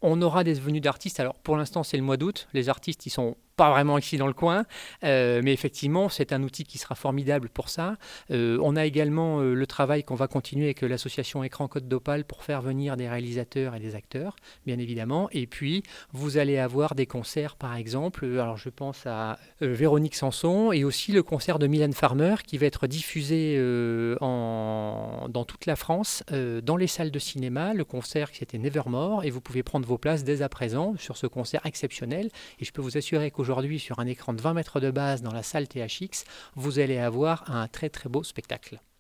On aura des venues d'artistes. Alors pour l'instant, c'est le mois d'août. Les artistes, ils sont pas vraiment ici dans le coin, mais effectivement, c'est un outil qui sera formidable pour ça. On a également le travail qu'on va continuer avec l'association Écran Côte d'Opale pour faire venir des réalisateurs et des acteurs, bien évidemment. Et puis, vous allez avoir des concerts, par exemple. Alors, je pense à Véronique Sanson et aussi le concert de Mylène Farmer qui va être diffusé dans toute la France, dans les salles de cinéma. Le concert qui c'était Nevermore, et vous pouvez prendre vos places dès à présent sur ce concert exceptionnel. Et je peux vous assurer qu'aujourd'hui, sur un écran de 20 mètres de base dans la salle THX, vous allez avoir un très très beau spectacle.